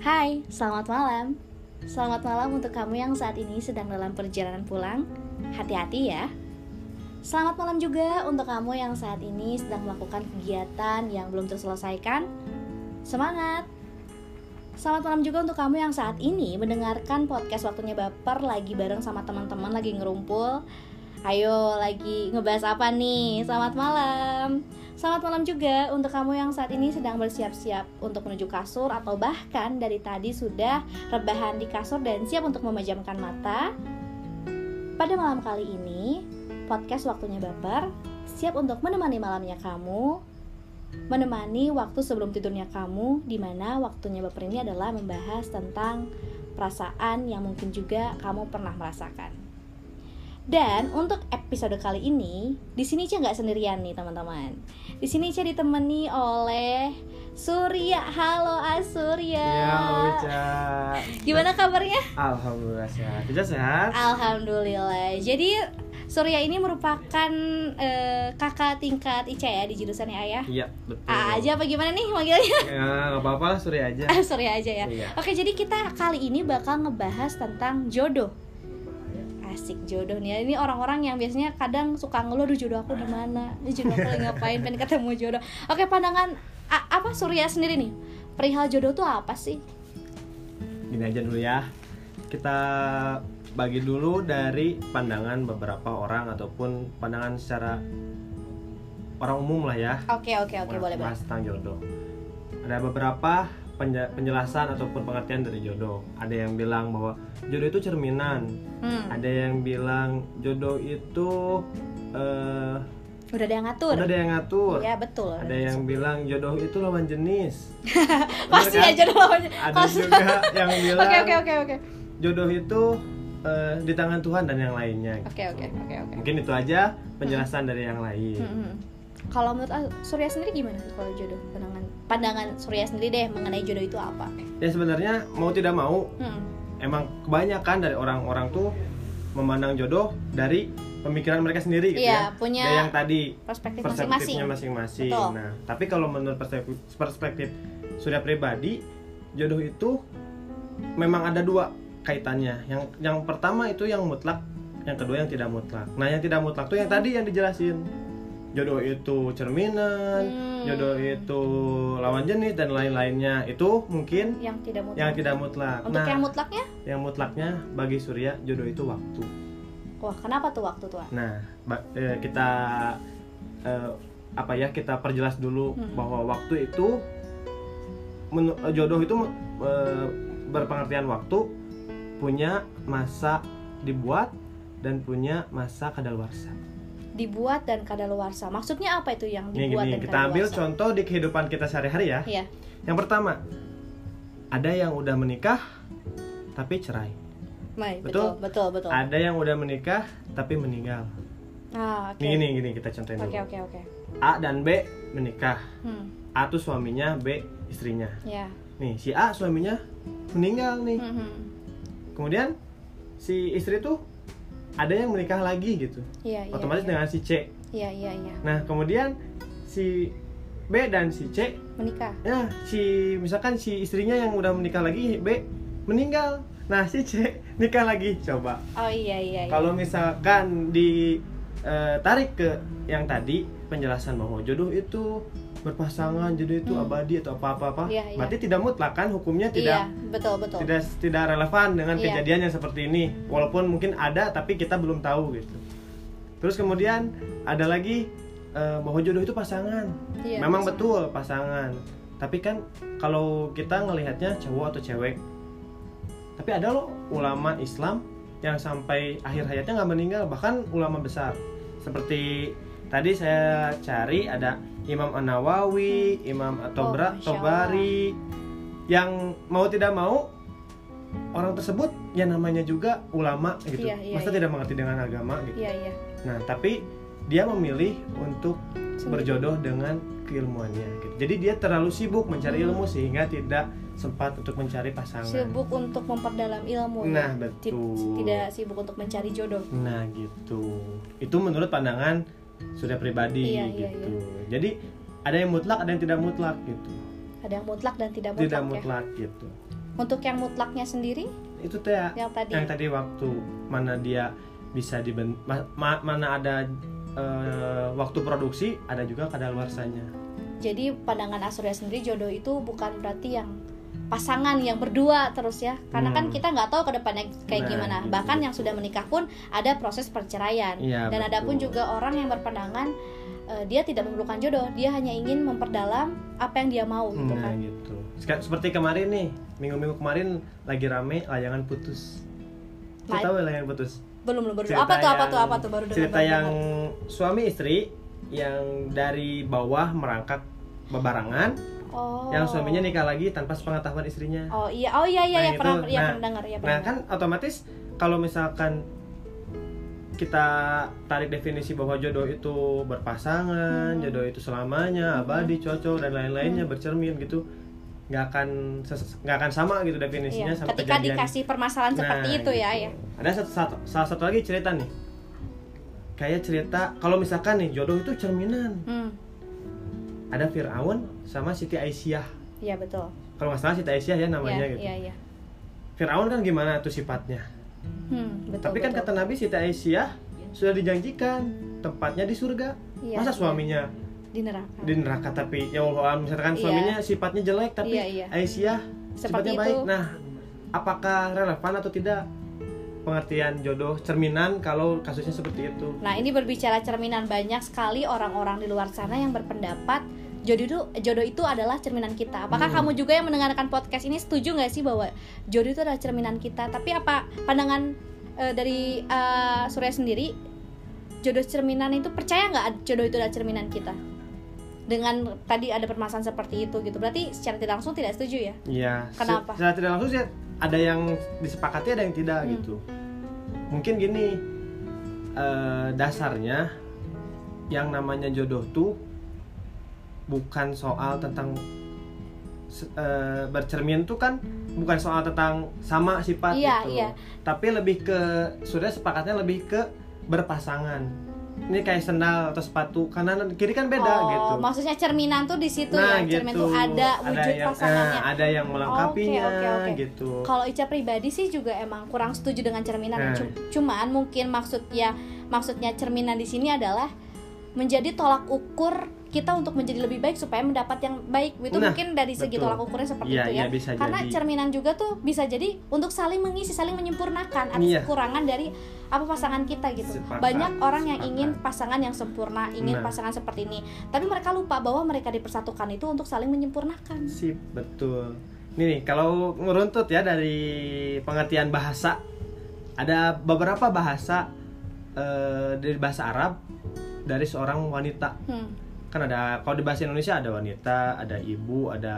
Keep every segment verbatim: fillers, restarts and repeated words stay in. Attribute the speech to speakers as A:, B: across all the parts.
A: Hai, selamat malam. Selamat malam untuk kamu yang saat ini sedang dalam perjalanan pulang. Hati-hati ya. Selamat malam juga untuk kamu yang saat ini sedang melakukan kegiatan yang belum terselesaikan. Semangat. Selamat malam juga untuk kamu yang saat ini mendengarkan podcast Waktunya Baper lagi bareng sama teman-teman lagi ngerumpul. Ayo, lagi ngebahas apa nih? Selamat malam. Selamat malam juga untuk kamu yang saat ini sedang bersiap-siap untuk menuju kasur atau bahkan dari tadi sudah rebahan di kasur dan siap untuk memejamkan mata. Pada malam kali ini, podcast Waktunya Baper siap untuk menemani malamnya kamu, menemani waktu sebelum tidurnya kamu, di mana Waktunya Baper ini adalah membahas tentang perasaan yang mungkin juga kamu pernah merasakan. Dan untuk episode kali ini, di sini Ica nggak sendirian nih teman-teman. Di sini Ica ditemani oleh Surya. Halo Asurya.
B: Ya, Ica.
A: Gimana kabarnya?
B: Alhamdulillah sehat. Ica sehat?
A: Alhamdulillah. Jadi Surya ini merupakan uh, kakak tingkat Ica ya di jurusannya Ayah.
B: Iya, betul.
A: A aja apa gimana nih manggilnya?
B: Ya, nggak apa-apa, Surya aja.
A: Surya aja ya.
B: Iya.
A: Oke, jadi kita kali ini bakal ngebahas tentang jodoh. Asik, jodoh nih. Ini orang-orang yang biasanya kadang suka ngeluh, "Duh, jodoh aku di mana? Ini jodoh aku lagi ngapain? Pengen ketemu jodoh." Oke, pandangan a- apa Surya sendiri nih? Perihal jodoh tuh apa sih?
B: Gini aja dulu ya. Kita bagi dulu dari pandangan beberapa orang ataupun pandangan secara orang umum lah ya.
A: Oke, oke, oke, boleh, boleh.
B: Bahas tentang jodoh. Ada beberapa penjelasan ataupun pengertian dari jodoh. Ada yang bilang bahwa jodoh itu cerminan. Hmm. Ada yang bilang jodoh itu uh,
A: udah ada yang ngatur.
B: Udah ada yang ngatur.
A: Iya, betul.
B: Ada yang bilang jodoh itu lawan jenis.
A: Pasti
B: kan?
A: Ya jodoh lawan jenis.
B: Ada juga yang bilang
A: Oke, oke, oke, oke.
B: jodoh itu uh, di tangan Tuhan dan yang lainnya.
A: Oke, oke, oke, oke.
B: Mungkin itu aja penjelasan hmm. dari yang lain.
A: Hmm, hmm. Kalau menurut Surya sendiri gimana kalau jodoh? Pandangan pandangan Surya sendiri deh mengenai jodoh itu apa?
B: Ya sebenarnya mau tidak mau, hmm. emang kebanyakan dari orang-orang tuh memandang jodoh dari pemikiran mereka sendiri gitu
A: iya,
B: ya.
A: Punya
B: dari yang tadi
A: perspektif
B: perspektifnya
A: masing-masing.
B: masing-masing. Nah, tapi kalau menurut perspektif, perspektif Surya pribadi, jodoh itu memang ada dua kaitannya. Yang yang pertama itu yang mutlak, yang kedua yang tidak mutlak. Nah, yang tidak mutlak tuh yang tadi yang dijelasin. Jodoh itu cerminan, hmm. jodoh itu lawan jenis dan lain-lainnya. Itu mungkin
A: yang tidak mutlak.
B: Yang tidak mutlak.
A: Untuk
B: nah,
A: yang mutlaknya?
B: Yang mutlaknya bagi Surya jodoh itu waktu.
A: Wah, kenapa tuh waktu tuh?
B: Nah, ba- eh, kita eh, apa ya kita perjelas dulu hmm. bahwa waktu itu men- jodoh itu eh, berpengertian waktu punya masa dibuat dan punya masa kadaluarsa.
A: Dibuat dan kadaluarsa. Maksudnya apa itu yang dibuat
B: gini,
A: dan
B: kita
A: kadaluarsa?
B: ambil contoh di kehidupan kita sehari-hari ya.
A: Iya.
B: Yang pertama, ada yang udah menikah tapi cerai.
A: Mai,
B: betul?
A: betul, betul, betul.
B: Ada yang udah menikah tapi meninggal.
A: Ah, oke.
B: Okay. Gini, gini kita contohin
A: dulu.
B: Oke,
A: oke, oke.
B: A dan B menikah.
A: Hmm.
B: A tuh suaminya, B istrinya.
A: Iya.
B: Nih, si A suaminya meninggal nih. Hmm. Kemudian si istri tuh ada yang menikah lagi gitu,
A: iya,
B: otomatis
A: iya.
B: dengan si C.
A: Iya, iya, iya.
B: Nah kemudian si B dan si C
A: menikah.
B: Ya, si misalkan si istrinya yang udah menikah lagi, B meninggal. Nah si C nikah lagi, coba.
A: Oh iya, iya. iya.
B: Kalau misalkan ditarik ke yang tadi penjelasan bahwa jodoh itu berpasangan, jodoh itu hmm. abadi atau apa-apa,
A: iya, iya.
B: berarti tidak mutlak kan hukumnya tidak,
A: iya, betul, betul.
B: tidak tidak relevan dengan
A: iya.
B: kejadian yang seperti ini, walaupun mungkin ada tapi kita belum tahu gitu. Terus kemudian ada lagi uh, bahwa jodoh itu pasangan, iya, memang pasangan. Betul pasangan, tapi kan kalau kita ngelihatnya cowok atau cewek, tapi ada loh ulama Islam yang sampai akhir hayatnya nggak meninggal, bahkan ulama besar seperti tadi saya cari ada Imam An-Nawawi, Imam At-Tobra,
A: oh,
B: Tobari, yang mau tidak mau orang tersebut ya namanya juga ulama gitu,
A: iya, iya,
B: masa
A: iya.
B: tidak mengerti dengan agama gitu.
A: Iya, iya.
B: Nah tapi dia memilih untuk sendiri berjodoh dengan keilmuannya gitu. Jadi dia terlalu sibuk mencari hmm. ilmu sehingga tidak sempat untuk mencari pasangan.
A: Sibuk untuk memperdalam ilmu.
B: Nah
A: ya?
B: betul.
A: Tidak sibuk untuk mencari jodoh.
B: Nah gitu. Itu menurut pandangan Surya pribadi
A: iya,
B: gitu.
A: Iya, iya.
B: Jadi ada yang mutlak, ada yang tidak mutlak gitu.
A: Ada yang mutlak dan tidak mutlak.
B: Tidak
A: ya?
B: mutlak gitu.
A: Untuk yang mutlaknya sendiri?
B: Itu teh yang tadi. Yang tadi waktu mana dia bisa diben ma, ma, mana ada uh, waktu produksi, ada juga kadaluarsanya.
A: Jadi pandangan Asurya sendiri jodoh itu bukan berarti yang pasangan yang berdua terus ya, karena hmm. kan kita nggak tahu ke depannya kayak nah, gimana. Gitu. Bahkan yang sudah menikah pun ada proses perceraian. Ya, dan betul. Ada pun juga orang yang berpandangan uh, dia tidak memerlukan jodoh, dia hanya ingin memperdalam apa yang dia mau gitu
B: nah,
A: kan.
B: Gitu. Seperti kemarin nih, minggu-minggu kemarin lagi rame layangan putus. Kita tahu layangan putus?
A: Belum belum baru. Apa tuh apa tuh apa tuh baru dengar.
B: Cerita baru yang dengar. Suami istri yang dari bawah merangkak bebarangan. Oh. Yang suaminya nikah lagi tanpa sepengetahuan istrinya.
A: Oh iya, oh iya iya
B: nah,
A: ya pernah
B: nah,
A: ya pernah dengar ya.
B: Nah kan otomatis kalau misalkan kita tarik definisi bahwa jodoh itu berpasangan, hmm. jodoh itu selamanya, abadi, cocok dan lain-lainnya hmm. bercermin gitu, nggak akan nggak akan sama gitu definisinya
A: iya,
B: sama
A: ketika
B: kejadian.
A: Dikasih permasalahan nah, seperti itu gitu. ya ya.
B: Ada satu, satu salah satu lagi cerita nih, kayak cerita kalau misalkan nih jodoh itu cerminan. Hmm. Ada Fir'aun sama Siti Aisyah.
A: Iya betul.
B: Kalau nggak salah Siti Aisyah ya namanya
A: ya,
B: gitu.
A: Iya iya.
B: Fir'aun kan gimana tuh sifatnya? Hmm, betul, Tapi kan betul. Kata Nabi Siti Aisyah sudah dijanjikan tempatnya di surga. Ya, masa suaminya
A: di neraka?
B: Di neraka tapi ya Allah misalkan suaminya ya. sifatnya jelek tapi ya, ya. Aisyah sifatnya baik. Nah, apakah relevan atau tidak pengertian jodoh cerminan kalau kasusnya seperti itu?
A: Nah, ini berbicara cerminan, banyak sekali orang-orang di luar sana yang berpendapat jodoh itu jodoh itu adalah cerminan kita. Apakah hmm. kamu juga yang mendengarkan podcast ini setuju nggak sih bahwa jodoh itu adalah cerminan kita? Tapi apa pandangan uh, dari uh, Surya sendiri, jodoh cerminan itu percaya nggak jodoh itu adalah cerminan kita? Dengan tadi ada permasalahan seperti itu gitu, berarti secara tidak langsung tidak setuju ya?
B: Iya.
A: Kenapa?
B: Secara tidak langsung sih ada yang disepakati ada yang tidak hmm. gitu. Mungkin gini, uh, dasarnya yang namanya jodoh tuh bukan soal tentang uh, bercermin tuh kan bukan soal tentang sama sifat
A: iya,
B: gitu.
A: Iya.
B: Tapi lebih ke sudah sepakatnya lebih ke berpasangan. Ini kayak sendal atau sepatu kanan dan kiri kan beda
A: oh,
B: gitu.
A: Maksudnya cerminan tuh di situ
B: nah,
A: ya.
B: Gitu.
A: Cermin tuh ada wujud
B: ada yang,
A: pasangannya.
B: Eh, ada yang melengkapinya
A: okay, okay, okay.
B: gitu.
A: Kalau Ica pribadi sih juga emang kurang setuju dengan cerminan.
B: Nah.
A: Cuman mungkin maksudnya maksudnya cerminan di sini adalah menjadi tolak ukur kita untuk menjadi lebih baik supaya mendapat yang baik. Itu nah, mungkin dari segi betul. Tolak ukurnya seperti ya, itu ya.
B: ya
A: Karena
B: jadi.
A: Cerminan juga tuh bisa jadi untuk saling mengisi, saling menyempurnakan atas ya. Kekurangan dari apa pasangan kita gitu. Sepakat, Banyak orang yang sepakat. Ingin pasangan yang sempurna, ingin nah. pasangan seperti ini. Tapi mereka lupa bahwa mereka dipersatukan itu untuk saling menyempurnakan.
B: Sip, betul. Ini nih, kalau meruntut ya dari pengertian bahasa, ada beberapa bahasa uh, dari bahasa Arab dari seorang wanita. Hmm. Kan ada, kalau di bahasa Indonesia ada wanita, ada ibu, ada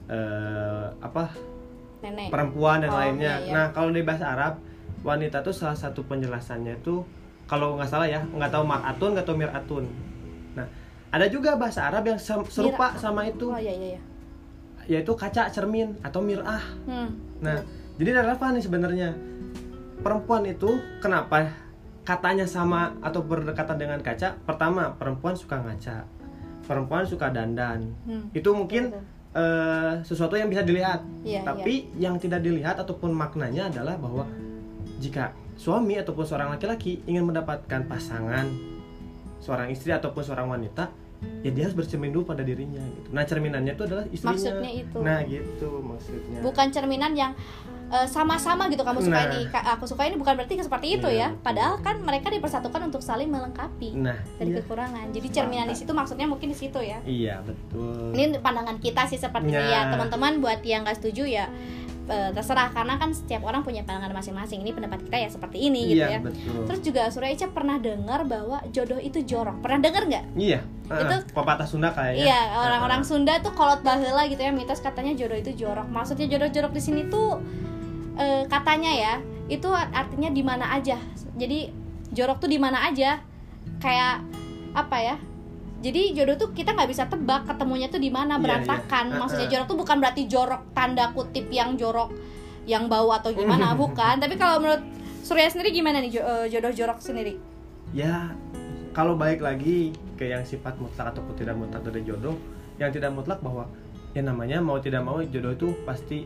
B: uh, apa
A: nenek,
B: perempuan dan
A: oh,
B: lainnya.
A: iya, iya.
B: Nah kalau di bahasa Arab wanita tuh salah satu penjelasannya itu kalau nggak salah ya, nggak tahu mar'atun, nggak tahu mir'atun. Nah ada juga bahasa Arab yang serupa Mir- sama itu,
A: oh, iya, iya, iya.
B: yaitu kaca cermin atau mir'ah. Hmm. Nah hmm. jadi relevan nih sebenarnya perempuan itu kenapa katanya sama atau berdekatan dengan kaca. Pertama, perempuan suka ngaca, perempuan suka dandan. Hmm. Itu mungkin uh, sesuatu yang bisa dilihat. Yeah, tapi yeah. yang tidak dilihat ataupun maknanya adalah bahwa jika suami ataupun seorang laki-laki ingin mendapatkan pasangan, seorang istri ataupun seorang wanita, ya dia harus bercermin dulu pada dirinya gitu. Nah cerminannya itu adalah istrinya.
A: Maksudnya itu.
B: Nah gitu maksudnya.
A: Bukan cerminan yang uh, sama-sama gitu, kamu suka nah. ini, aku suka ini, bukan berarti seperti itu nah, ya. Padahal kan mereka dipersatukan untuk saling melengkapi
B: nah,
A: dari
B: iya.
A: kekurangan. Jadi cerminan di situ maksudnya mungkin di situ ya.
B: Iya betul.
A: Ini pandangan kita sih sepertinya ya. Ya teman-teman, buat yang nggak setuju ya Uh, terserah, karena kan setiap orang punya pandangan masing-masing. Ini pendapat kita ya seperti ini gitu
B: iya,
A: ya.
B: Betul.
A: Terus juga Surya Ica pernah dengar bahwa jodoh itu jorok. Pernah dengar nggak?
B: Iya. Uh, itu pepatah Sunda kayaknya.
A: Iya, orang-orang uh, Sunda tuh kolot baheula gitu ya, mitos katanya jodoh itu jorok. Maksudnya jodoh-jorok di sini tuh uh, katanya ya, itu artinya di mana aja. Jadi jorok tuh di mana aja. Kayak apa ya? Jadi jodoh tuh kita nggak bisa tebak ketemunya tuh di mana, berantakan. Iya, iya. Maksudnya jorok tuh bukan berarti jorok tanda kutip yang jorok yang bau atau gimana, bukan. Tapi kalau menurut Surya sendiri gimana nih jodoh jorok sendiri?
B: Ya kalau balik lagi ke yang sifat mutlak ataupun tidak mutlak dari jodoh, yang tidak mutlak bahwa ya namanya mau tidak mau jodoh itu pasti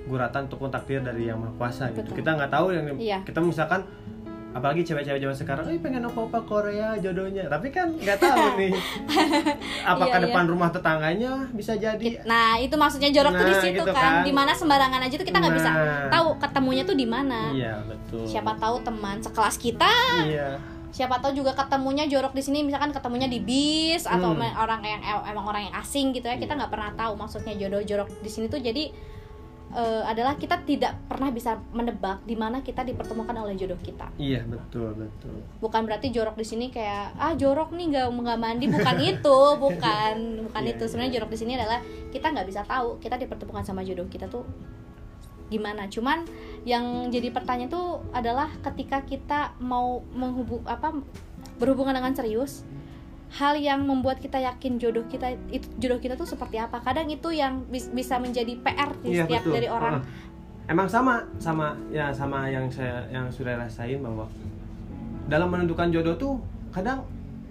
B: guratan ataupun takdir dari Yang Maha Kuasa gitu. Kita nggak tahu yang iya. kita misalkan apalagi cewek-cewek zaman sekarang, eh pengen opa-opa Korea jodohnya, tapi kan nggak tahu nih apakah iya, depan iya. rumah tetangganya bisa jadi.
A: Nah itu maksudnya jorok nah, tuh di situ gitu kan, kan. Dimana sembarangan aja tuh kita nggak nah. bisa tahu ketemunya tuh di mana.
B: Iya betul.
A: Siapa tahu teman sekelas kita. Iya. Siapa tahu juga ketemunya jorok di sini, misalkan ketemunya di bis atau hmm. orang yang emang orang yang asing gitu ya, kita nggak pernah tahu maksudnya jodoh jorok di sini tuh. Jadi uh, adalah kita tidak pernah bisa menebak di mana kita dipertemukan oleh jodoh kita.
B: Iya betul betul.
A: Bukan berarti jorok di sini kayak ah jorok nih nggak nggak mandi, bukan itu, bukan bukan yeah, itu. Sebenarnya yeah. jorok di sini adalah kita nggak bisa tahu kita dipertemukan sama jodoh kita tuh gimana. Cuman yang jadi pertanyaan tuh adalah ketika kita mau menghubung apa berhubungan dengan serius, hal yang membuat kita yakin jodoh kita itu jodoh kita tuh seperti apa. Kadang itu yang bis, bisa menjadi P R di iya, setiap betul. dari orang.
B: Uh, emang sama sama ya sama yang saya yang sudah rasain bahwa dalam menentukan jodoh tuh kadang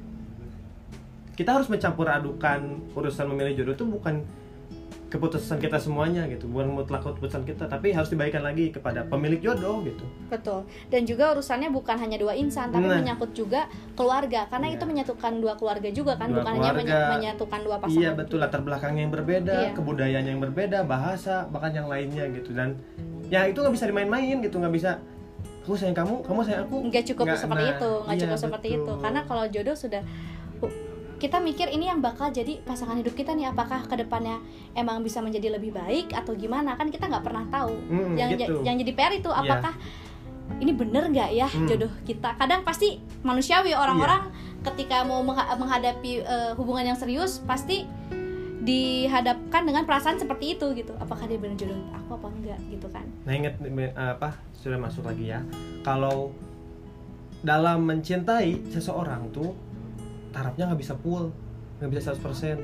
B: kita harus mencampur adukan urusan memilih jodoh tuh bukan keputusan kita semuanya gitu, bukan mutlak keputusan kita, tapi harus dibagikan lagi kepada pemilik jodoh gitu.
A: Betul. Dan juga urusannya bukan hanya dua insan, tapi nah. menyangkut juga keluarga, karena yeah. itu menyatukan dua keluarga juga kan, dua bukan keluarga, hanya menyatukan dua pasangan.
B: Iya betul, juga. Latar belakang yang berbeda, iya. kebudayaan yang berbeda, bahasa, bahkan yang lainnya gitu. Dan ya itu nggak bisa dimain-main gitu, nggak bisa aku sayang kamu, kamu sayang aku.
A: Nggak cukup nggak, seperti nah, itu, nggak iya, cukup betul. seperti itu. Karena kalau jodoh sudah kita mikir ini yang bakal jadi pasangan hidup kita nih, apakah kedepannya emang bisa menjadi lebih baik atau gimana, kan kita nggak pernah tahu. hmm, yang gitu. j- yang jadi P R itu apakah yeah. ini bener nggak ya hmm. jodoh kita. Kadang pasti manusiawi orang-orang yeah. ketika mau mengha- menghadapi uh, hubungan yang serius pasti dihadapkan dengan perasaan seperti itu gitu, apakah dia bener jodoh aku apa enggak gitu kan.
B: Nah ingat apa sudah masuk lagi ya, kalau dalam mencintai seseorang tuh tarafnya nggak bisa full, nggak bisa seratus persen.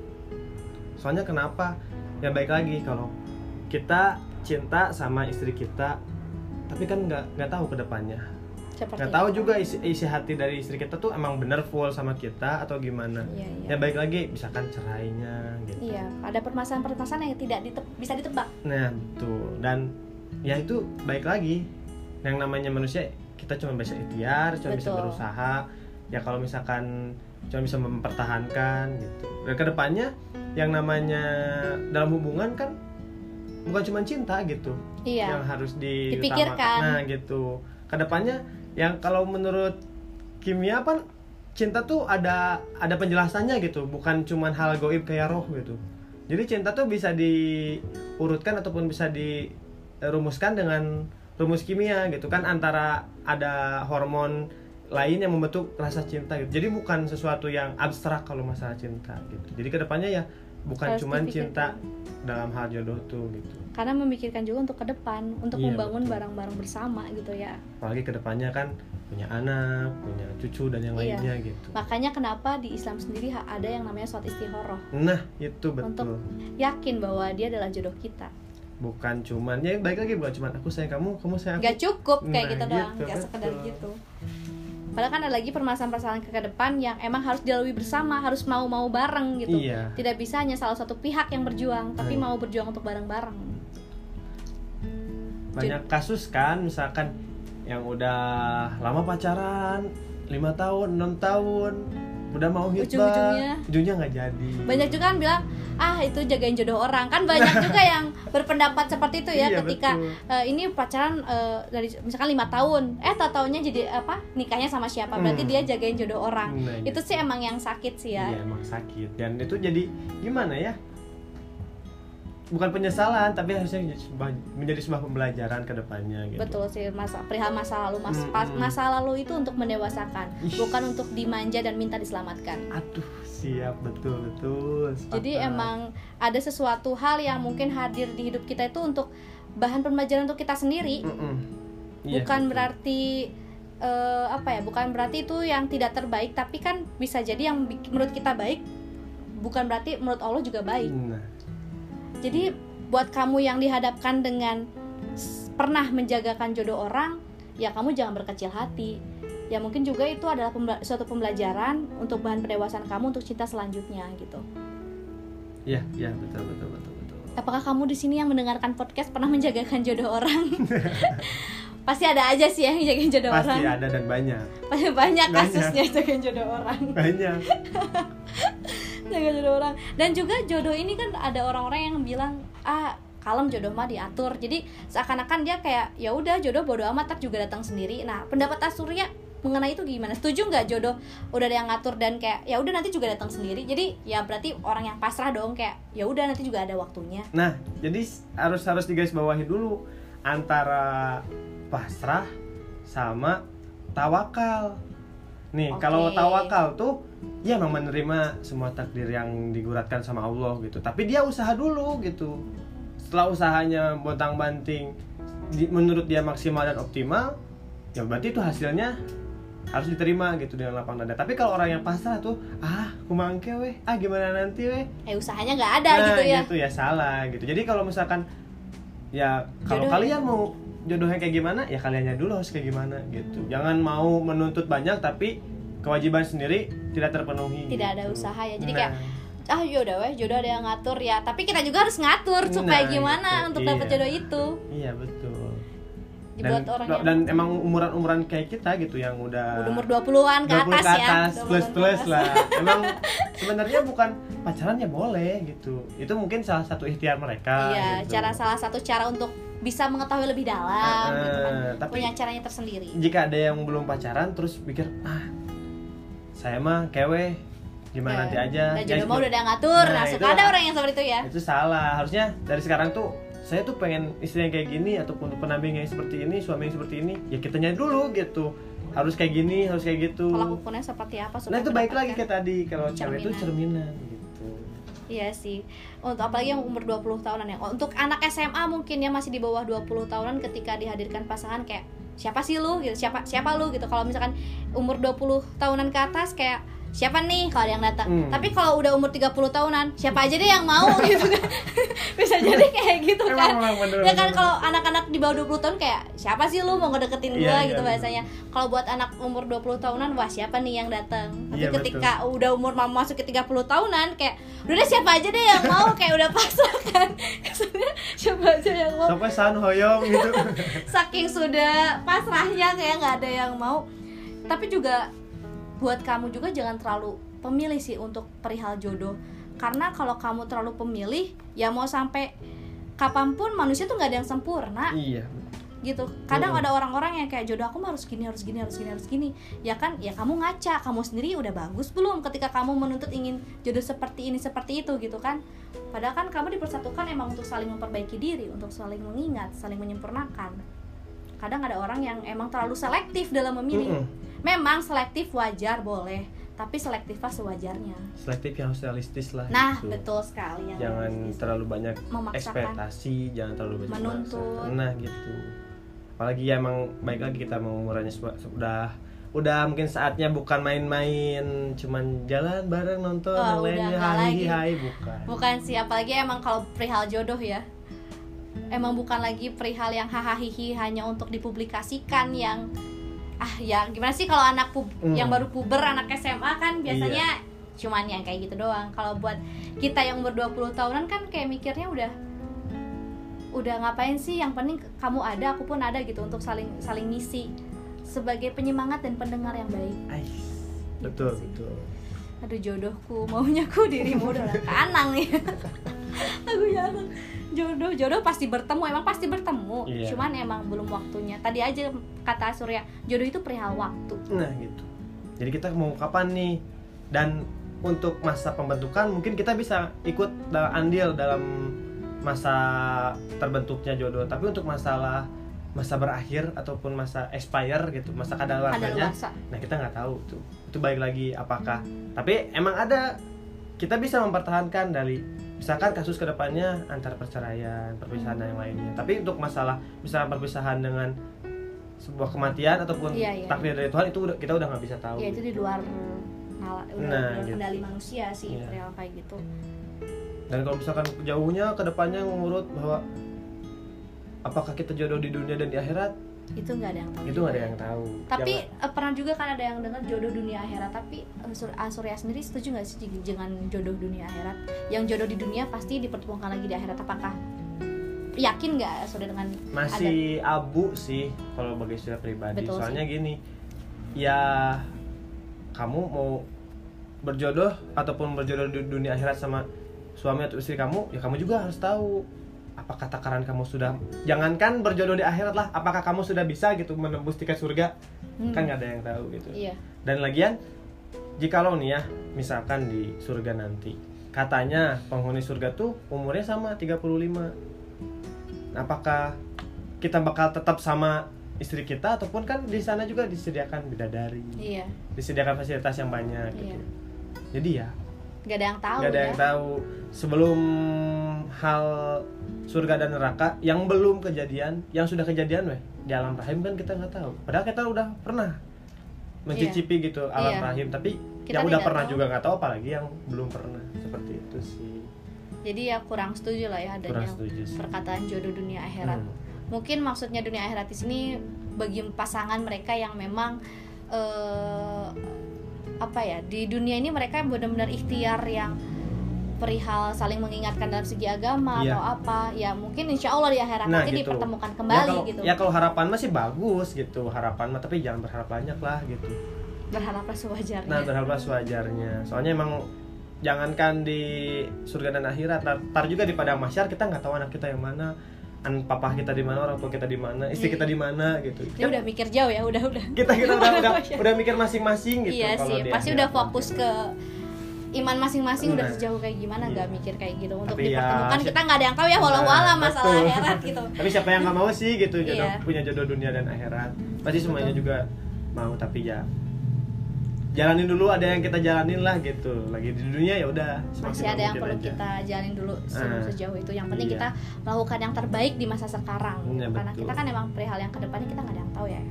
B: Soalnya kenapa? Ya baik lagi, kalau kita cinta sama istri kita, tapi kan nggak nggak tahu kedepannya, nggak tahu juga isi, isi hati dari istri kita tuh emang bener full sama kita atau gimana. Iya, iya. Ya baik lagi, misalkan cerainya gitu.
A: Iya, ada permasalahan-permasalahan yang tidak ditep, bisa ditebak.
B: Nah betul, dan ya itu baik lagi, yang namanya manusia kita cuma bisa ikhtiar, cuma betul. bisa berusaha. Ya kalau misalkan cuma bisa mempertahankan gitu. Dan kedepannya yang namanya dalam hubungan kan bukan cuma cinta gitu, iya. yang harus
A: dipikirkan.
B: Nah gitu. Kedepannya yang kalau menurut kimia kan cinta tuh ada ada penjelasannya gitu, bukan cuma hal gaib kayak roh gitu. Jadi cinta tuh bisa diurutkan ataupun bisa dirumuskan dengan rumus kimia gitu kan, antara ada hormon lain yang membentuk rasa cinta gitu. Jadi bukan sesuatu yang abstrak kalau masalah cinta gitu. Jadi kedepannya ya bukan cuma cinta dalam hal jodoh tuh gitu.
A: Karena memikirkan juga untuk ke depan, untuk iya, membangun betul. barang-barang bersama gitu ya.
B: Apalagi kedepannya kan punya anak, punya cucu dan yang iya. lainnya gitu.
A: Makanya kenapa di Islam sendiri ada yang namanya sholat istikharah.
B: Nah itu betul.
A: Untuk yakin bahwa dia adalah jodoh kita.
B: Bukan cuman, ya baik lagi bukan cuman aku sayang kamu, kamu sayang aku.
A: Gak cukup kayak
B: nah,
A: gitu doang, gitu, gak sekedar gitu. Padahal kan ada lagi permasalahan-permasalahan ke depan yang emang harus dilalui bersama, harus mau-mau bareng gitu. Iya. Tidak bisa hanya salah satu pihak yang berjuang, tapi hmm. mau berjuang untuk bareng-bareng.
B: Banyak Jadi, kasus kan, misalkan yang udah lama pacaran, lima tahun, enam tahun, udah mau hitbah, ujung-ujungnya ujungnya nggak jadi.
A: Banyak juga kan bilang, ah itu jagain jodoh orang. Kan banyak juga yang berpendapat seperti itu ya, iya, ketika uh, ini pacaran uh, dari misalkan lima tahun, eh tau-taunya jadi apa nikahnya sama siapa, berarti hmm. dia jagain jodoh orang. Nah, itu gitu. Sih emang yang sakit sih ya.
B: Iya emang sakit, dan itu jadi gimana ya, bukan penyesalan tapi harusnya menjadi sebuah pembelajaran ke depannya gitu.
A: Betul sih, masa perihal masa lalu mas, hmm. masa lalu itu untuk mendewasakan, Ish. bukan untuk dimanja dan minta diselamatkan.
B: Aduh siap, betul betul. Sepakat.
A: Jadi emang ada sesuatu hal yang mungkin hadir di hidup kita itu untuk bahan pembelajaran untuk kita sendiri. Yeah, bukan betul. berarti uh, apa ya, bukan berarti itu yang tidak terbaik, tapi kan bisa jadi yang menurut kita baik bukan berarti menurut Allah juga baik. Nah. Jadi buat kamu yang dihadapkan dengan pernah menjagakan jodoh orang, ya kamu jangan berkecil hati. Ya mungkin juga itu adalah pembela- suatu pembelajaran untuk bahan pendewasaan kamu untuk cinta selanjutnya gitu.
B: Iya, iya betul betul betul betul.
A: apakah kamu di sini yang mendengarkan podcast pernah menjagakan jodoh orang? Pasti ada aja sih yang jagain jodoh
B: Pasti
A: orang.
B: Pasti ada dan banyak.
A: Pasti banyak kasusnya jagain jodoh orang.
B: Banyak.
A: Jaga jodoh orang. Dan juga jodoh ini kan ada orang-orang yang bilang, ah kalem jodoh mah diatur. Jadi seakan-akan dia kayak ya udah jodoh bodo amat, tak juga datang sendiri. Nah, pendapat Asurya mengenai itu gimana? Setuju nggak jodoh udah ada yang ngatur dan kayak ya udah nanti juga datang sendiri? Jadi ya berarti orang yang pasrah dong, kayak ya udah nanti juga ada waktunya.
B: Nah, jadi harus harus digarisbawahi dulu antara pasrah sama tawakal. Nih, okay. Kalau tawakal tuh ya memang menerima semua takdir yang diguratkan sama Allah gitu. Tapi dia usaha dulu gitu. Setelah usahanya bontang-banting menurut dia maksimal dan optimal, ya berarti itu hasilnya harus diterima gitu dengan lapang dada. Tapi kalau orang yang pasrah tuh, ah kumangke weh, ah gimana nanti weh,
A: eh usahanya nggak ada
B: nah,
A: gitu ya.
B: Gitu ya salah gitu. Jadi kalau misalkan ya kalau kalian mau jodohnya kayak gimana, ya kaliannya dulu harus kayak gimana gitu. Jangan mau menuntut banyak tapi kewajiban sendiri tidak terpenuhi.
A: Tidak
B: gitu.
A: Ada usaha ya. Jadi
B: nah.
A: kayak ah yaudah weh jodoh ada yang ngatur ya. Tapi kita juga harus ngatur supaya
B: nah,
A: gimana
B: gitu.
A: untuk
B: iya.
A: dapat jodoh itu.
B: Iya betul.
A: Dibuat
B: Dan,
A: orang
B: dan
A: yang
B: emang umuran-umuran kayak kita gitu yang udah
A: udah umur dua puluhan ke
B: dua puluh
A: atas,
B: ke atas
A: ya.
B: plus-plus lah. Emang sebenarnya bukan pacaran ya boleh gitu. Itu mungkin salah satu ikhtiar mereka.
A: Iya,
B: gitu.
A: cara salah satu cara untuk bisa mengetahui lebih dalam,
B: uh,
A: gitu kan.
B: Tapi
A: punya caranya tersendiri.
B: Jika ada yang belum pacaran terus pikir ah saya mah kewe gimana ya, nanti aja.
A: Nah, jodoh mau udah ada yang ngatur. Nah, nah suka ada orang yang seperti itu ya.
B: Itu salah. Harusnya dari sekarang tuh saya tuh pengen istri yang kayak gini ataupun pendamping yang seperti ini, suami yang seperti ini, ya kitanya dulu gitu. Harus kayak gini, harus kayak gitu.
A: Kalau ukurnya seperti apa?
B: Nah itu baik lagi kayak tadi, kalau cewek itu cerminan gitu.
A: Iya sih. Untuk apalagi yang umur dua puluh tahunan ya. Untuk anak S M A mungkin ya masih di bawah dua puluh tahunan ketika dihadirkan pasangan kayak siapa sih lu gitu, siapa siapa lu gitu. Kalau misalkan umur dua puluh tahunan ke atas kayak siapa nih kalau yang datang. Hmm. Tapi kalau udah umur tiga puluh tahunan, siapa aja deh yang mau gitu kan. Bisa jadi kayak gitu kan. Emang, bener, ya kan kalau anak-anak di bawah dua puluh tahun kayak siapa sih lu mau ngedeketin gue yeah, gitu yeah, bahasanya. Kalau buat anak umur dua puluh tahunan, wah siapa nih yang datang. Tapi yeah, ketika betul. Udah umur mau masuk ke tiga puluh tahunan kayak udah deh siapa aja deh yang mau, kayak udah pasrah kan. Kesannya siapa aja yang mau.
B: Sampai san hoyong gitu.
A: Saking sudah pasrahnya kayak enggak ada yang mau. Tapi juga buat kamu juga jangan terlalu pemilih sih untuk perihal jodoh. Karena kalau kamu terlalu pemilih, ya mau sampai kapanpun manusia tuh nggak ada yang sempurna.
B: Iya.
A: Gitu. Kadang hmm. ada orang-orang yang kayak jodoh aku harus gini, harus gini, harus gini, harus gini. Ya kan, ya kamu ngaca, kamu sendiri udah bagus belum ketika kamu menuntut ingin jodoh seperti ini, seperti itu gitu kan. Padahal kan kamu dipersatukan emang untuk saling memperbaiki diri, untuk saling mengingat, saling menyempurnakan. Kadang ada orang yang emang terlalu selektif dalam memilih. Mm-mm. Memang selektif wajar boleh, tapi selektiflah sewajarnya.
B: Selektif yang harus realistis lah.
A: Nah,
B: gitu.
A: Betul sekali. Yang
B: jangan
A: realistis.
B: Terlalu banyak
A: memaksakan.
B: Ekspektasi, jangan terlalu banyak
A: menuntut.
B: Nah, gitu. Apalagi ya emang baik lagi kita mau umurannya sudah udah mungkin saatnya bukan main-main, cuman jalan bareng nonton
A: oh,
B: yang lainnya hai hai bukan.
A: Bukan sih, apalagi emang kalau perihal jodoh ya. Emang bukan lagi perihal yang hahaha hanya untuk dipublikasikan yang ah ya gimana sih kalau anak pub, mm. yang baru puber anak S M A kan biasanya iya. Cuman yang kayak gitu doang. Kalau buat kita yang umur dua puluh tahunan kan kayak mikirnya udah udah ngapain sih, yang penting kamu ada, aku pun ada gitu, untuk saling saling ngisi sebagai penyemangat dan pendengar yang baik.
B: Ais, betul gitu betul.
A: Aduh jodohku, maunya ku dirimu udah kanang nih. Lagunya apa? Jodoh, jodoh pasti bertemu, emang pasti bertemu. Iya. Cuman emang belum waktunya. Tadi aja kata Surya, jodoh itu perihal waktu.
B: Nah gitu. Jadi kita mau kapan nih? Dan untuk masa pembentukan mungkin kita bisa ikut andil dalam masa terbentuknya jodoh. Tapi untuk masalah masa berakhir ataupun masa expire gitu, masa kadaluarsanya, nah kita nggak tahu tuh. Itu balik lagi apakah. Tapi emang ada, kita bisa mempertahankan dari misalkan kasus kedepannya antar perceraian, perpisahan dan yang lainnya. Tapi untuk masalah misalnya perpisahan dengan sebuah kematian ataupun iya, iya, takdir dari Tuhan, itu kita udah nggak bisa tahu.
A: Iya itu
B: gitu.
A: di luar udah
B: nah,
A: gitu. Kendali manusia sih
B: iya.
A: Real kayak gitu.
B: Dan kalau misalkan jauhnya kedepannya ngurut bahwa apakah kita jodoh di dunia dan di akhirat,
A: itu nggak ada yang tahu.
B: Itu nggak ada yang tahu.
A: Tapi
B: Jangan.
A: pernah juga kan ada yang dengar jodoh dunia akhirat. Tapi uh, Surya sendiri setuju nggak sih dengan jodoh dunia akhirat? Yang jodoh di dunia pasti dipertemukan lagi di akhirat. Apakah yakin nggak Surya dengan
B: masih
A: ada?
B: Abu sih kalau bagi Surya pribadi.
A: Betul
B: Soalnya
A: sih.
B: gini, ya kamu mau berjodoh ataupun berjodoh di dunia akhirat sama suami atau istri kamu, ya kamu juga harus tahu apakah takaran kamu sudah, jangankan berjodoh di akhirat lah, apakah kamu sudah bisa gitu menembus tiket surga. hmm. Kan nggak ada yang tahu gitu.
A: Iya.
B: Dan lagian jikalau nih ya misalkan di surga nanti katanya penghuni surga tuh umurnya sama tiga puluh lima, apakah kita bakal tetap sama istri kita ataupun kan di sana juga disediakan bidadari.
A: Iya.
B: Disediakan fasilitas yang banyak gitu.
A: Iya.
B: Jadi ya
A: nggak ada yang tahu.
B: nggak ada
A: ya?
B: yang tahu sebelum hal surga dan neraka yang belum kejadian, yang sudah kejadian weh di alam rahim kan kita nggak tahu. Padahal kita udah pernah mencicipi iya. gitu alam iya. rahim, tapi kita yang udah pernah tahu. Juga nggak tahu, apalagi yang belum pernah. Seperti itu sih.
A: Jadi ya kurang setuju lah ya adanya perkataan jodoh dunia akhirat. Hmm. Mungkin maksudnya dunia akhirat di sini bagi pasangan mereka yang memang uh, apa ya, di dunia ini mereka benar-benar ikhtiar yang perihal saling mengingatkan dalam segi agama yeah. atau apa ya, mungkin insya Allah di akhirat nah, nanti gitu. Dipertemukan kembali ya, kalau,
B: gitu
A: ya
B: kalau harapan masih bagus gitu, harapan mah, tapi jangan berharap banyak lah gitu,
A: berharaplah sewajarnya.
B: Nah berharaplah sewajarnya, soalnya emang jangankan di surga dan akhirat, tar juga di padang mahsyar kita nggak tahu anak kita yang mana, an papa kita di mana, orang tua kita di mana, istri kita di mana gitu.
A: Ini udah mikir jauh ya, udah udah.
B: Kita kita udah udah, udah mikir masing-masing gitu.
A: Iya sih, pasti udah fokus ke iman masing-masing nah. Udah sejauh kayak gimana, nggak iya. Mikir kayak gitu. Untuk tapi dipertemukan ya, kita nggak ada yang tahu ya, walau-walau nah, masalah betul. Akhirat gitu.
B: Tapi siapa yang nggak mau sih gitu jodoh, iya. Punya jodoh dunia dan akhirat. Pasti semuanya betul. Juga mau, tapi ya jalanin dulu, ada yang kita jalanin lah gitu. Lagi di dunia ya udah
A: masih ada yang perlu aja. Kita jalanin dulu se- sejauh itu. Yang penting iya. Kita melakukan yang terbaik di masa sekarang gitu. Ya, karena kita kan emang perihal yang kedepannya kita nggak ada yang tahu ya.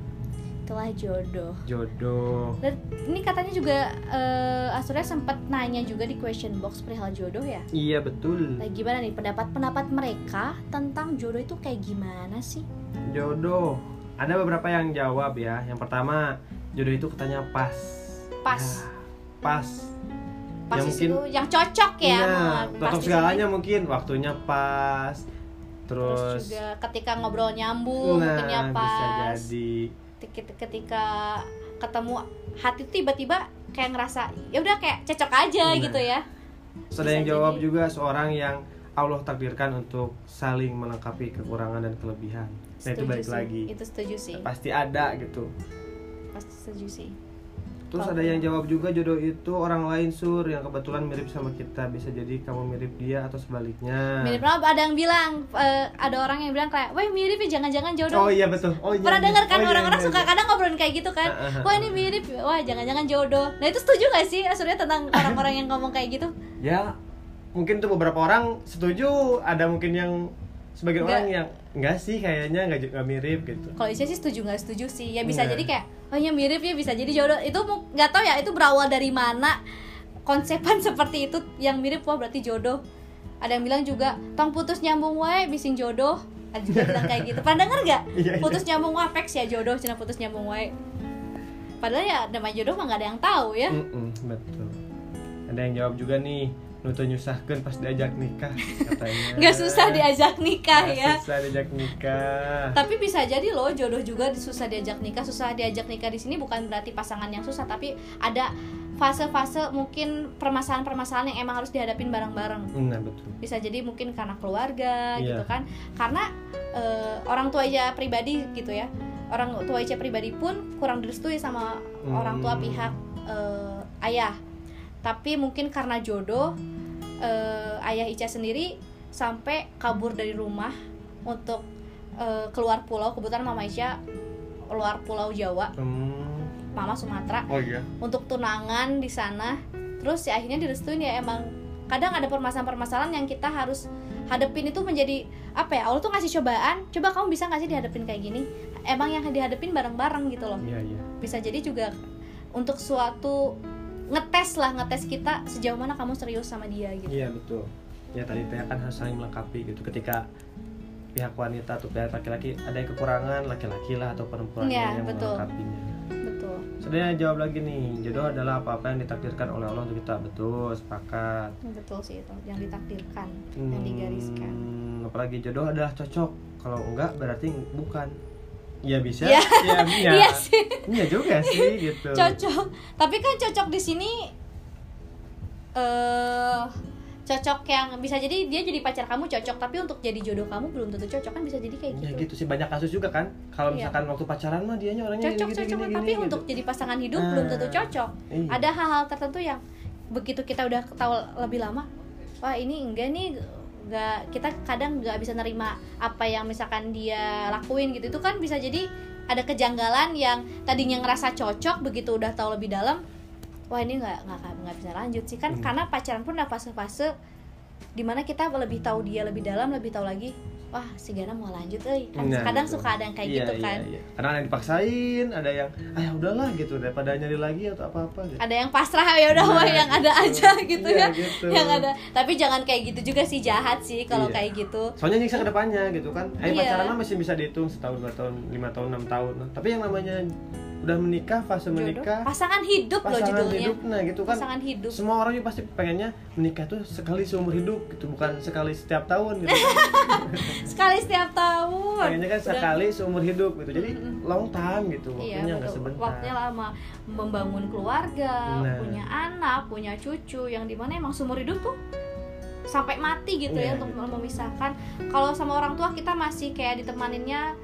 A: Itulah jodoh.
B: Jodoh.
A: Dan ini katanya juga uh, Asurya sempat nanya juga di question box perihal jodoh ya.
B: Iya betul.
A: Nah, gimana nih pendapat-pendapat mereka tentang jodoh itu kayak gimana sih?
B: Jodoh. Ada beberapa yang jawab ya. Yang pertama, jodoh itu katanya pas.
A: Pas.
B: Ya, pas.
A: Pas
B: yang mungkin
A: itu yang cocok ya.
B: Iya, cocok segalanya mungkin, waktunya pas. Terus,
A: Terus juga ketika ngobrol nyambung,
B: nah,
A: waktunya pas.
B: Bisa jadi.
A: Ketika ketemu hati tiba-tiba kayak ngerasa ya udah kayak cocok aja nah. Gitu ya.
B: Terus ada yang jawab jadi. Juga seorang yang Allah takdirkan untuk saling melengkapi kekurangan dan kelebihan. Nah itu balik
A: sih.
B: Lagi.
A: Itu setuju sih.
B: Pasti ada gitu.
A: Pasti setuju sih.
B: Terus ada yang jawab juga jodoh itu orang lain sur yang kebetulan mirip sama kita, bisa jadi kamu mirip dia atau sebaliknya.
A: Mirip apa? Ada yang bilang, uh, ada orang yang bilang kayak, wah mirip ya, jangan-jangan jodoh.
B: Oh iya betul. Oh, iya,
A: pernah
B: iya.
A: dengar kan
B: oh,
A: orang-orang
B: iya, iya,
A: suka
B: iya.
A: kadang ngobrolin kayak gitu kan, uh, uh, wah ini mirip, wah jangan-jangan jodoh. Nah itu setuju gak sih Surya tentang orang-orang yang ngomong kayak gitu?
B: Ya mungkin tuh beberapa orang setuju, ada mungkin yang sebagian orang yang enggak sih kayaknya enggak enggak mirip gitu.
A: Kalau saya sih setuju enggak setuju sih. Ya bisa nah. Jadi kayak oh ya mirip ya, bisa jadi jodoh. Itu enggak tahu ya itu berawal dari mana konsepan seperti itu, yang mirip wah berarti jodoh. Ada yang bilang juga tong putus nyambung wae bising jodoh. Ada juga bilang kayak gitu. Pernah denger enggak? Putus nyambung wae peks ya jodoh, cina putus nyambung wae. Padahal ya namanya jodoh mah enggak ada yang tahu ya.
B: Mm-mm, betul. Ada yang jawab juga nih, nutu nyusahkeun pas diajak nikah katanya.
A: Nggak susah diajak nikah
B: Nggak
A: ya.
B: Susah diajak nikah.
A: Tapi bisa jadi loh jodoh juga susah diajak nikah. Susah diajak nikah di sini bukan berarti pasangan yang susah, tapi ada fase-fase mungkin permasalahan-permasalahan yang emang harus dihadapin bareng-bareng.
B: Nah, betul.
A: Bisa jadi mungkin karena keluarga
B: yeah.
A: gitu kan. Karena e, orang tua aja pribadi gitu ya. Orang tua aja pribadi pun kurang direstui sama hmm. orang tua pihak e, ayah. Tapi mungkin karena jodoh Uh, ayah Ica sendiri sampai kabur dari rumah untuk uh, keluar pulau. Kebetulan mama Ica keluar pulau Jawa, hmm. mama Sumatera,
B: oh, iya.
A: untuk tunangan di sana. Terus ya akhirnya direstuin ya. Emang kadang ada permasalahan-permasalahan yang kita harus hadepin itu menjadi apa ya, Allah tuh ngasih cobaan, coba kamu bisa nggak sih dihadepin kayak gini. Emang yang dihadepin bareng-bareng gitu loh.
B: yeah, yeah.
A: Bisa jadi juga untuk suatu ngetes lah, ngetes kita sejauh mana kamu serius sama dia gitu.
B: Iya betul. Ya tadi teh kan harus saling melengkapi gitu. Ketika pihak wanita atau pihak laki-laki ada yang kekurangan, laki-laki lah atau perempuan
A: ya,
B: yang
A: betul.
B: melengkapinya.
A: Betul.
B: Sebenarnya jawab lagi nih, jodoh adalah apa-apa yang ditakdirkan oleh Allah untuk kita. Betul, sepakat.
A: Betul sih itu, yang ditakdirkan,
B: hmm,
A: yang digariskan.
B: Apalagi jodoh adalah cocok. Kalau enggak berarti bukan. Ya bisa.
A: Ya,
B: ya, ya.
A: Iya sih.
B: Iya juga sih gitu.
A: Cocok. Tapi kan cocok di sini eh uh, cocok yang bisa jadi dia jadi pacar kamu cocok, tapi untuk jadi jodoh kamu belum tentu cocok, kan bisa jadi kayak gitu.
B: Ya gitu sih, banyak kasus juga kan. Kalau misalkan iya. waktu pacaran mah dianya orangnya
A: cocok
B: gini,
A: cocok
B: gini,
A: tapi
B: gini,
A: untuk
B: gitu.
A: jadi pasangan hidup ah, belum tentu cocok.
B: Iya.
A: Ada hal-hal tertentu yang begitu kita udah tahu lebih lama, wah ini enggak nih, enggak, kita kadang nggak bisa nerima apa yang misalkan dia lakuin gitu. Itu kan bisa jadi ada kejanggalan yang tadinya ngerasa cocok, begitu udah tahu lebih dalam, wah ini nggak nggak nggak bisa lanjut sih kan. hmm. Karena pacaran pun ada fase-fase dimana kita lebih tahu dia lebih dalam, lebih tahu lagi, wah si Gana mau lanjut euy kan. Nah, kadang gitu. Suka ada yang kayak
B: iya,
A: gitu kan.
B: Iya, iya. Karena ada yang dipaksain, ada yang ah ya udahlah gitu daripada nyari lagi atau apa-apa gitu.
A: Ada yang pasrah ya udah nah, yang ada aja gitu
B: iya,
A: ya.
B: Gitu.
A: Yang ada. Tapi jangan kayak gitu juga sih, jahat sih kalau iya. kayak gitu.
B: Soalnya nyiksa ke depannya gitu kan. Eh
A: iya.
B: pacaran mah masih bisa dihitung setahun, dua tahun, lima tahun, enam tahun. Tapi yang namanya udah menikah, fase
A: jodoh.
B: menikah,
A: pasangan hidup loh judulnya.
B: Pasangan hidup, nah gitu kan.
A: Pasangan hidup.
B: Semua orang juga pasti pengennya menikah tuh sekali seumur hidup gitu, bukan sekali setiap tahun gitu.
A: Sekali setiap tahun.
B: Pengennya kan sekali udah. Seumur hidup gitu. Jadi mm-hmm. long time gitu, waktunya
A: iya,
B: nggak sebentar.
A: Waktunya lama, membangun keluarga, nah. punya anak, punya cucu, yang dimana emang seumur hidup tuh sampai mati gitu yeah, ya untuk gitu. Memisahkan. Kalau sama orang tua kita masih kayak ditemaninnya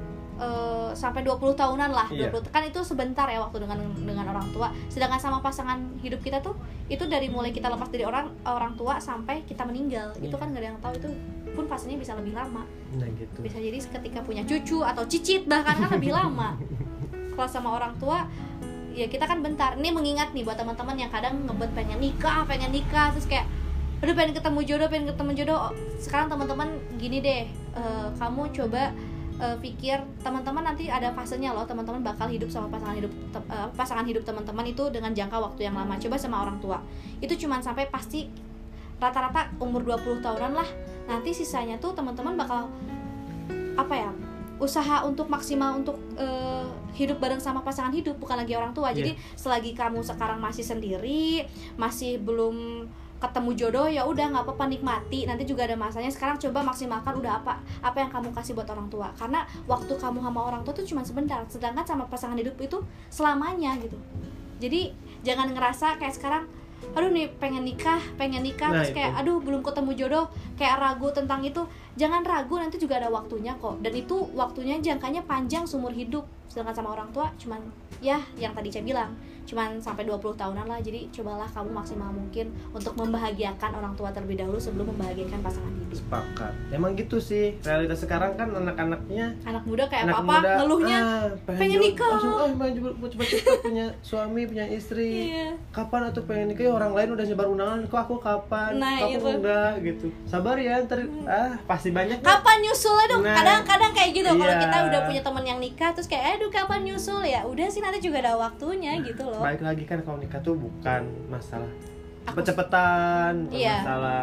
A: Uh, sampai dua puluh tahunan lah,
B: iya.
A: dua puluh kan itu sebentar ya waktu dengan dengan orang tua. Sedangkan sama pasangan hidup kita tuh itu dari mulai kita lepas dari orang orang tua sampai kita meninggal. Iya. Itu kan gak ada yang tahu, itu pun fasenya bisa lebih lama.
B: Nah, gitu.
A: Bisa jadi ketika punya cucu atau cicit bahkan kan lebih lama. Kalau sama orang tua ya kita kan bentar. Ini mengingat nih buat teman-teman yang kadang ngebet pengen nikah, pengen nikah terus kayak aduh pengen ketemu jodoh, pengen ketemu jodoh. Sekarang teman-teman gini deh, uh, kamu coba Uh, pikir teman-teman nanti ada fasenya loh, teman-teman bakal hidup sama pasangan hidup te- uh, pasangan hidup teman-teman itu dengan jangka waktu yang lama. Coba sama orang tua itu cuman sampai pasti rata-rata umur dua puluh tahunan lah. Nanti sisanya tuh teman-teman bakal apa ya, usaha untuk maksimal untuk uh, hidup bareng sama pasangan hidup, bukan lagi orang tua. yeah. Jadi selagi kamu sekarang masih sendiri, masih belum ketemu jodoh, ya udah nggak apa-apa, nikmati, nanti juga ada masanya. Sekarang coba maksimalkan udah apa apa yang kamu kasih buat orang tua, karena waktu kamu sama orang tua tuh cuma sebentar, sedangkan sama pasangan hidup itu selamanya gitu. Jadi jangan ngerasa kayak sekarang aduh nih pengen nikah pengen nikah nah, terus kayak itu. aduh belum ketemu jodoh, kayak ragu tentang itu. Jangan ragu, nanti juga ada waktunya kok, dan itu waktunya jangkanya panjang seumur hidup. Sedangkan sama orang tua cuman ya yang tadi saya bilang cuman sampai dua puluh tahunan lah. Jadi cobalah kamu maksimal mungkin untuk membahagiakan orang tua terlebih dahulu sebelum membahagiakan pasangan hidup.
B: Sepakat. Emang gitu sih realitas sekarang kan, anak-anaknya
A: anak muda kayak anak apa-apa muda, ngeluhnya ah, pengen, pengen nikah
B: langsung ah pengen cepat-cepat punya suami, punya istri. Iya. Kapan atuh pengen nikah? Orang lain udah nyebar undangan, kok aku kapan?
A: Nah,
B: kok aku enggak gitu. Sabar ya, ntar ah pasti banyak.
A: Kapan nyusul dong?
B: Nah,
A: kadang-kadang kayak gitu.
B: Iya.
A: Kalau kita udah punya teman yang nikah terus kayak aduh kapan nyusul, ya udah sih nanti juga ada waktunya gitu loh.
B: Baik lagi kan kalau nikah tuh bukan masalah cepet-cepetan, bukan iya. masalah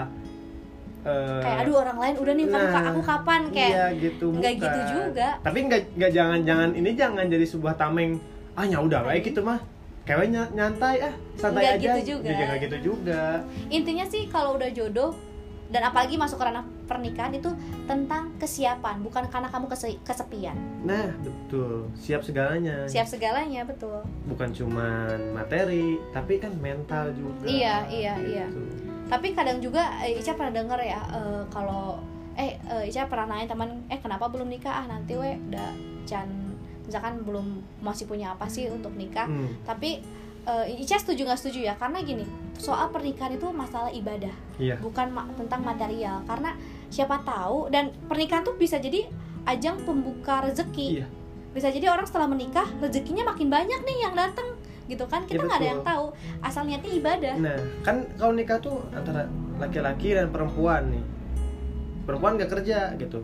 B: uh,
A: kayak aduh orang lain udah nih, nah, kamu aku kapan, kayak
B: iya, gitu,
A: nggak gitu juga.
B: Tapi nggak nggak jangan-jangan ini jangan jadi sebuah tameng, ah ya udah baik gitu mah kayak nyantai ah santai
A: nggak
B: aja
A: gitu juga.
B: Jadi nggak gitu juga.
A: Intinya sih kalau udah jodoh dan apalagi masuk ke ranah pernikahan itu tentang kesiapan, bukan karena kamu kese- kesepian.
B: Nah betul, siap segalanya.
A: Siap segalanya, betul.
B: Bukan cuman materi, tapi kan mental juga.
A: Iya iya
B: gitu.
A: iya. Tapi kadang juga Ica pernah denger ya uh, kalau eh uh, Ica pernah nanya teman, eh kenapa belum nikah? Ah nanti we udah can misalkan belum masih punya apa sih untuk nikah. hmm. Tapi Uh, Ica setuju nggak setuju ya, karena gini, soal pernikahan itu masalah ibadah,
B: iya.
A: bukan ma- tentang material. Karena siapa tahu, dan pernikahan tuh bisa jadi ajang pembuka rezeki. Iya. Bisa jadi orang setelah menikah rezekinya makin banyak nih yang datang gitu kan, kita nggak ya, ada yang tahu, asal niatnya ibadah.
B: Nah kan kalau nikah tuh antara laki-laki dan perempuan nih, perempuan nggak kerja gitu,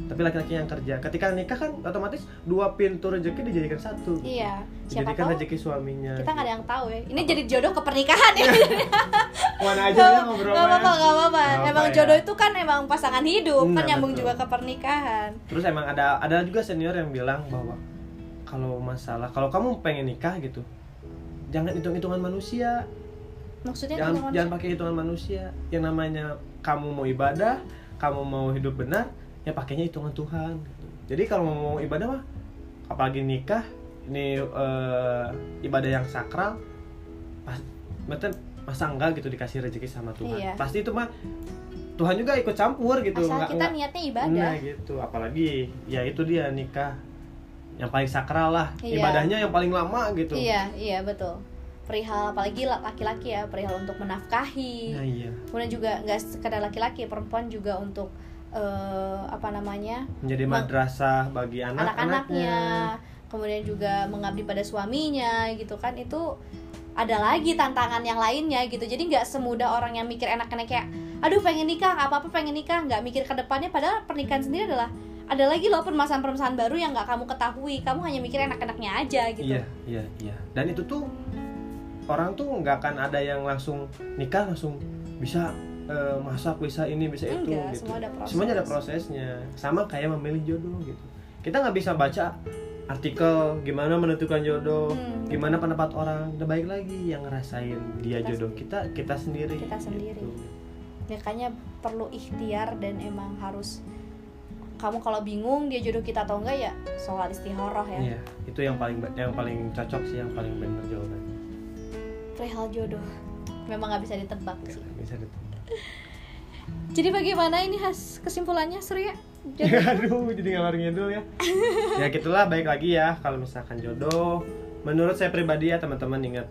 B: tapi laki-laki yang kerja. Ketika nikah kan otomatis dua pintu rezeki dijadikan satu.
A: Iya. Siapa
B: dijadikan
A: tahu
B: rezeki suaminya.
A: Kita nggak ada yang tahu ya. Ini apa? Jadi jodoh ke pernikahan ya.
B: Mana aja ya ngobrol.
A: Gak apa-apa, gak apa-apa. Emang
B: ya.
A: Jodoh itu kan emang pasangan hidup, hmm, kan nyambung betul. Juga ke pernikahan.
B: Terus emang ada ada juga senior yang bilang bahwa kalau masalah, kalau kamu pengen nikah gitu, jangan hitung-hitungan manusia.
A: Maksudnya
B: jangan jangan pakai hitungan manusia. Yang namanya kamu mau ibadah, kamu mau hidup benar, ya pakainya hitungan Tuhan. Jadi kalau mau ibadah mah, apalagi nikah, ini uh, ibadah yang sakral, pas, masa enggak gitu dikasih rezeki sama Tuhan. Iya. Pasti itu mah Tuhan juga ikut campur gitu.
A: Asal
B: nggak,
A: kita
B: nggak,
A: niatnya ibadah.
B: Nah gitu, apalagi ya itu dia nikah yang paling sakral lah,
A: iya.
B: Ibadahnya yang paling lama gitu.
A: Iya, iya betul. Perihal apalagi laki-laki ya, perihal untuk menafkahi.
B: Nah, iya.
A: Kemudian juga nggak sekedar laki-laki, perempuan juga untuk uh, apa namanya?
B: Menjadi madrasah bagi anak-anaknya.
A: Kemudian juga mengabdi pada suaminya gitu kan, itu ada lagi tantangan yang lainnya gitu. Jadi nggak semudah orang yang mikir enak-enak kayak aduh pengen nikah, apa-apa pengen nikah, nggak mikir ke depannya, padahal pernikahan sendiri adalah ada lagi loh permasalahan-permasalahan baru yang nggak kamu ketahui. Kamu hanya mikir enak-enaknya aja gitu.
B: Iya, iya, iya. Dan itu tuh orang tuh nggak akan ada yang langsung nikah langsung bisa uh, masak, bisa ini, bisa itu.
A: Enggak,
B: gitu.
A: Semua ada proses.
B: Semuanya ada prosesnya. Sama kayak memilih jodoh gitu. Kita nggak bisa baca artikel gimana menentukan jodoh, hmm. gimana pendapat orang. Udah baik lagi yang ngerasain dia kita jodoh kita kita sendiri.
A: Kita sendiri.
B: Gitu.
A: Makanya perlu ikhtiar dan emang harus. Kamu kalau bingung dia jodoh kita atau enggak ya sholat istikharah ya.
B: Iya, itu yang paling yang paling cocok sih, yang paling benar jawabannya.
A: Perihal jodoh memang nggak bisa ditebak gak sih.
B: Bisa ditebak.
A: Jadi bagaimana ini khas kesimpulannya Surya?
B: Aduh, jadi ngalor ngidul ya. Ya gitulah, baik lagi ya kalau misalkan jodoh. Menurut saya pribadi ya teman-teman, ingat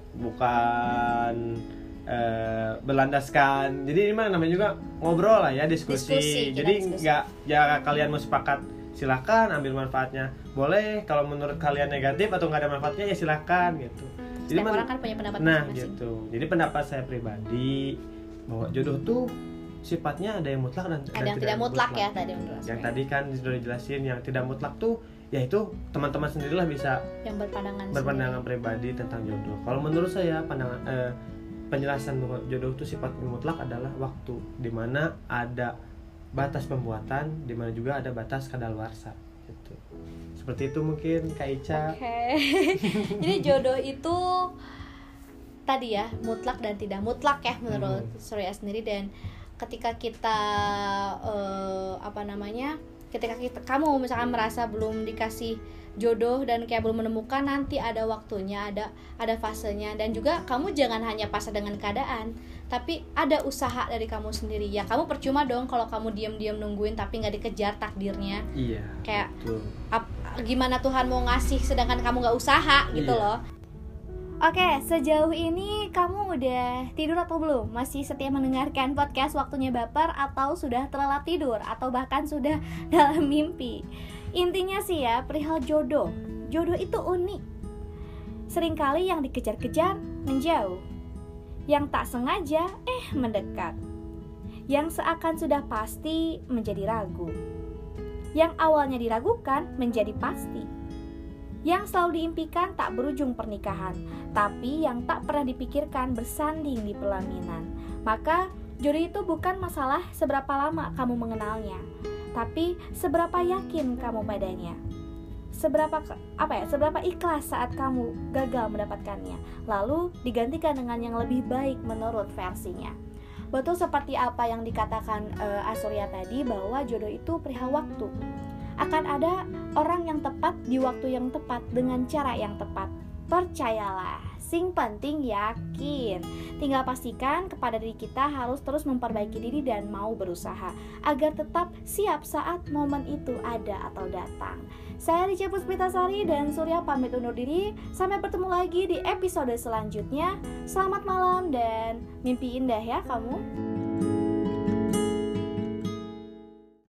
B: bukan Uh, berlandaskan. Jadi ini mah namanya juga ngobrol lah ya, diskusi. diskusi Jadi nggak ya kalian mau sepakat silakan ambil manfaatnya. Boleh kalau menurut kalian negatif atau nggak ada manfaatnya ya silakan gitu.
A: Jadi setiap orang kan punya pendapat
B: nah,
A: masing-masing.
B: Gitu. Jadi pendapat saya pribadi bahwa jodoh tuh sifatnya ada yang mutlak dan
A: ada
B: dan
A: yang tidak mutlak, mutlak ya tadi menurut
B: Yang tadi kan sudah dijelasin, yang tidak mutlak tuh yaitu teman-teman sendirilah bisa
A: yang berpandangan
B: berpandangan sendiri. Pribadi tentang jodoh. Kalau menurut saya pandangan eh, penjelasan bahwa jodoh itu sifat mutlak adalah waktu, di mana ada batas pembuatan, di mana juga ada batas kadaluarsa gitu. Seperti itu mungkin Kak Ica.
A: Oke. Okay. Jadi jodoh itu tadi ya mutlak dan tidak mutlak ya menurut hmm. Surya sendiri. Dan ketika kita uh, apa namanya ketika kita kamu misalkan merasa belum dikasih jodoh dan kayak belum menemukan, nanti ada waktunya, ada ada fasenya. Dan juga kamu jangan hanya pasrah dengan keadaan, tapi ada usaha dari kamu sendiri. Ya kamu percuma dong kalau kamu diam-diam nungguin tapi nggak dikejar takdirnya.
B: Iya.
A: Kayak ap, gimana Tuhan mau ngasih sedangkan kamu nggak usaha gitu iya. loh. Oke, sejauh ini kamu udah tidur atau belum? Masih setia mendengarkan podcast Waktunya Baper atau sudah terlelap tidur atau bahkan sudah dalam mimpi? Intinya sih ya, perihal jodoh. Jodoh itu unik. Seringkali yang dikejar-kejar menjauh. Yang tak sengaja eh mendekat. Yang seakan sudah pasti menjadi ragu. Yang awalnya diragukan menjadi pasti. Yang selalu diimpikan tak berujung pernikahan, tapi yang tak pernah dipikirkan bersanding di pelaminan. Maka jodoh itu bukan masalah seberapa lama kamu mengenalnya, tapi seberapa yakin kamu padanya. Seberapa apa ya? Seberapa ikhlas saat kamu gagal mendapatkannya, lalu digantikan dengan yang lebih baik menurut versinya. Betul seperti apa yang dikatakan uh, Asurya tadi, bahwa jodoh itu perihal waktu. Akan ada orang yang tepat di waktu yang tepat dengan cara yang tepat. Percayalah, sing penting yakin. Tinggal pastikan kepada diri kita harus terus memperbaiki diri dan mau berusaha agar tetap siap saat momen itu ada atau datang. Saya Rica Puspitasari dan Surya pamit undur diri. Sampai bertemu lagi di episode selanjutnya. Selamat malam dan mimpi indah ya kamu.